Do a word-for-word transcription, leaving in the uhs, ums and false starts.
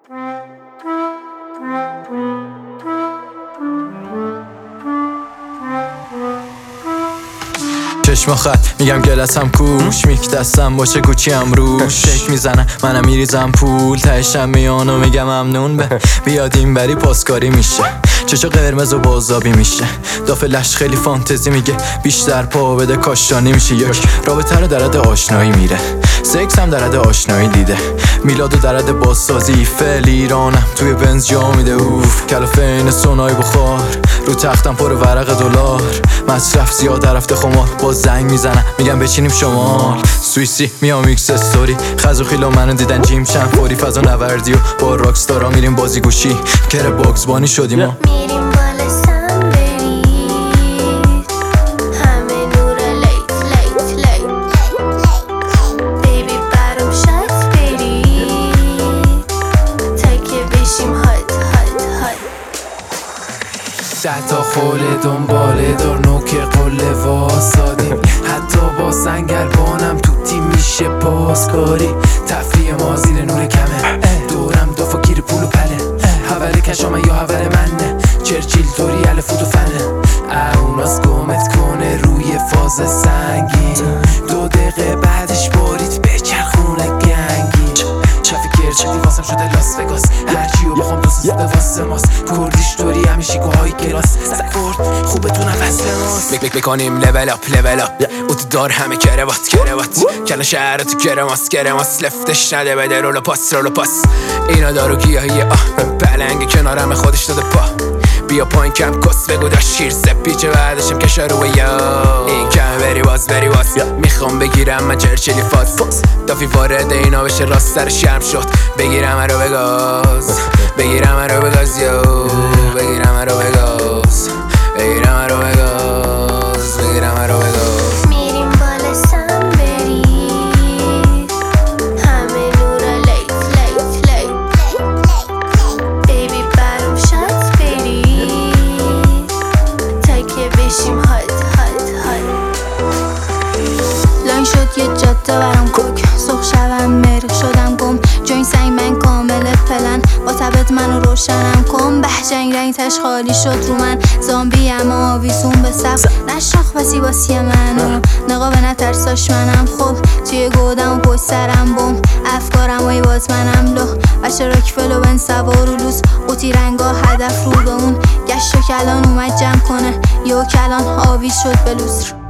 چشم خط میگم گلتم کوش میک دستم باشه گوچی هم روش شک میزنم منم میریزم پول تهشم میانو میگم ممنون به بیاد این بری پاسکاری میشه چشا قرمز و بازابی میشه دافلش خیلی فانتزی میگه بیشتر پا بده کاشانی میشه یک رابطه رو درد آشنایی میره سکس هم درد آشنایی دیده میلاد و درد بازسازی فعل ایرانم توی بنز جا میده اوف کلافین سونای بخار رو تختم پر ورق دلار مصرف زیاد رفته خمار باز زنگ میزنم میگم بچینیم شمال سویسی میام ایکس استوری خز و خیلا منو دیدن جیم چند فوری فضا نوردی و با راکستارا میریم بازی گوشی کره باکس بانی شدیم و میریم بالا سنبری همه نور لیت لیت لیت بیبی برام شد بری تکه بشیم هات هات هات ده تا خوله دنباله دار نوک قله واسادیم حتی با سنگربانم تو تیم میشه پاسکاری تفریح ما زیر نور کمه دورم دافا گیر پول و پله حول کشامه یا حول منه چرچیل توری الفوت و فنه اوناس گمت کنه روی فاز سنگین دو دقیقه بعدش بارید به چرخونه گنگین شفی گرچه دیواسم شده لاس وگاس هرچیو بخوام دو سوزده واسه ماست کردیش توری همیشه گوهای گلاس سکورد خوبه تو نفس لماس بک بک بکنیم لول اپ لول اپ اوت دار همه کروات کروات کلا شهر تو کرماس کرماس لفتش نده بده رولو پاس رولو پاس اینا دارو گیاهی آه پلنگ کنارم خودش داده پا بیا پایین کم کس بگو دا شیر سپیچه بعدشم کشه روی یا این کم بری باز بری باز میخوام بگیرم من چرچلی فاز دافی وارد اینا بشه راست سر شرم شد بگیرم رو بگاز بگیرم رو بگاز یو بگیرم رو بگاز بگیرم رو بگاز بگیرم رو بگاز میریم بالا سنبری همه نور لیت لیت لیت بیبی برام شد بری تکه بشیم هات هات هات لاین شد یه جاده برام کوک سخ شوم مر شدم گم جوین سنگ من کامل پلن با تبت منو روشنم کن به جنگ رنگ تش خالی شد رو من زامبی اما آویزون به سقف نشاخ بسی باسی منو نقابه نترساش منم خب توی گودم و پشت سرم بم افکارم وی باز منم لو بچه راک فلو بن سوار و لوز قوطی رنگا هدف رو به اون گشت و کلان اومد جمع کنه یو کلان آویز شد به لوسر